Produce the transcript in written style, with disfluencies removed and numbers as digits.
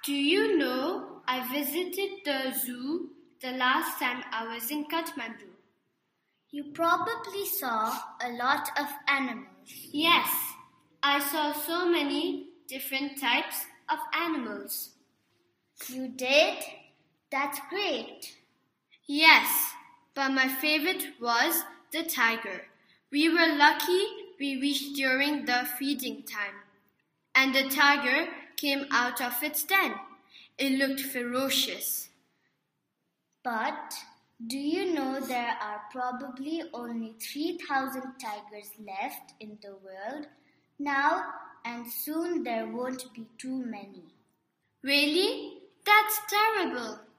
Do you know I visited the zoo the last time I was in Kathmandu? You probably saw a lot of animals. Yes, I saw so many different types of animals. You did? That's great. Yes, but my favorite was the tiger. We were lucky we reached during the feeding time, and the tiger came out of its den. It looked ferocious. But do you know there are probably only 3,000 tigers left in the world now, and soon there won't be too many? Really? That's terrible.